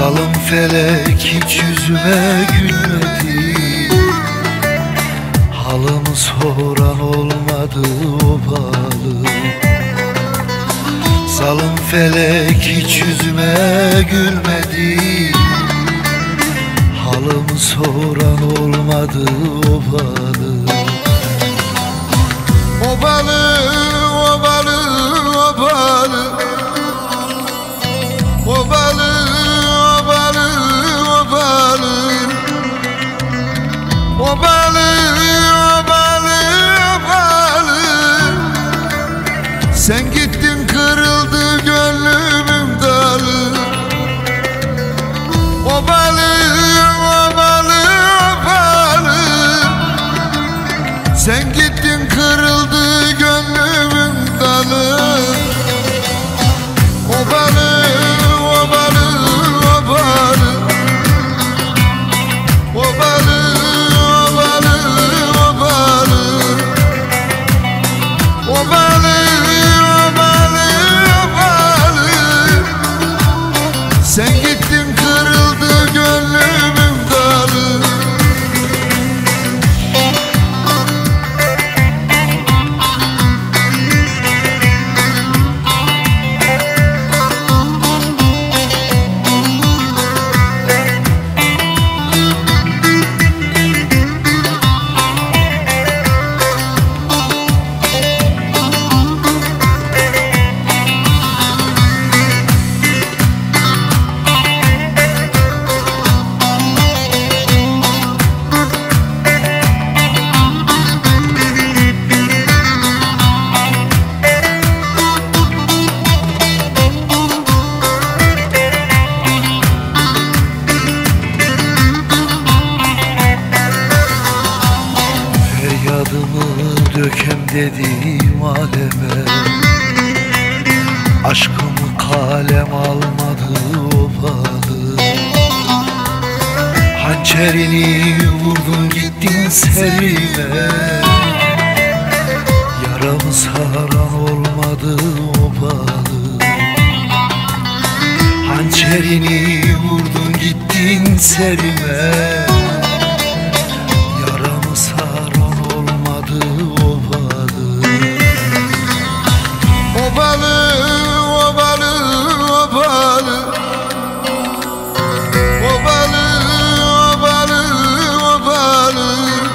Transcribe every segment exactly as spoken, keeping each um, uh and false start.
Zalim felek hiç yüzüme gülmedi. Halımı soran olmadı obalı. Zalim felek hiç yüzüme gülmedi. Halımı soran olmadı obalı. Obalı, obalı, obalı, obalı, obalı, obalı, obalı, obalı, obalı. Sen gittin, kırıldı gönlümün dalı. Obalı, obalı, obalı. Sen gittin, kırıldı gönlümün dalı. Obalı, obalı, obalı, obalı, obalı, obalı, obalı, obalı, obalı. Sen gittin, kırıldı gönlümün dalı. Feryadımı dökem dedim aleme. Aşkımı kalem almadı obalı. Hançerini vurdun gittin serime. Yaramı saran olmadı obalı. Hançerini vurdun gittin serime. Yaramı saran olmadı obalı. Obalı, obalı, obalı, obalı, obalı, obalı,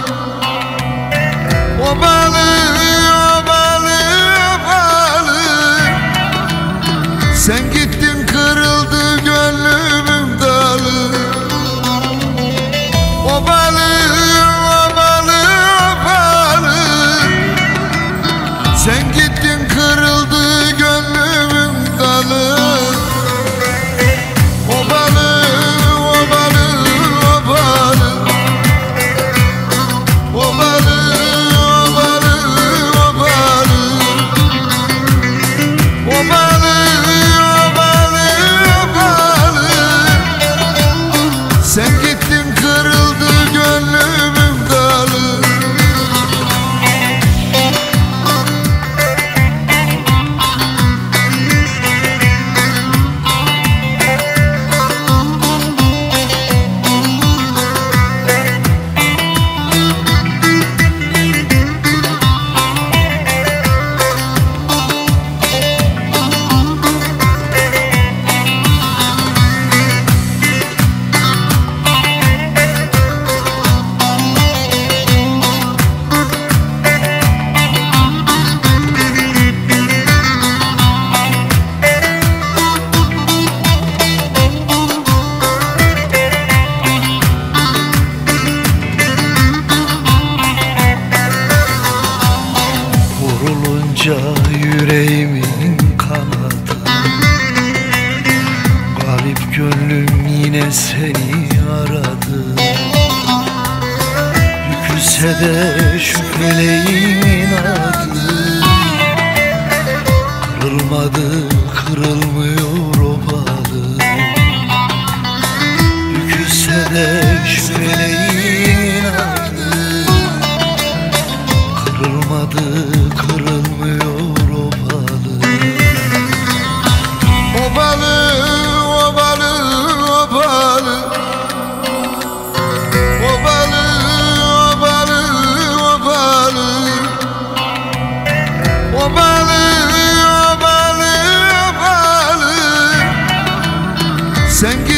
obalı, obalı, obalı. Sen gittin, kırıldı gönlümün dalı. Obalı, obalı, obalı. Sen gittin, kırıldı gönlümün dalı. Obalı, obalı, obalı, obalı, obalı, obalı, obalı, obalı, obalı. Sen gittin, kırıldı gönlümün dalı. Vurulunca yüreğimin kanadı. Galip gönlüm yine seni aradı. Bükülse de şu feleğin adı. Kırılmadı, kırılmıyor obalı. Bükülse de şu feleğin adı. Kırılmadı, kırılmıyor obalı. Obalı, obalı, obalı. Sen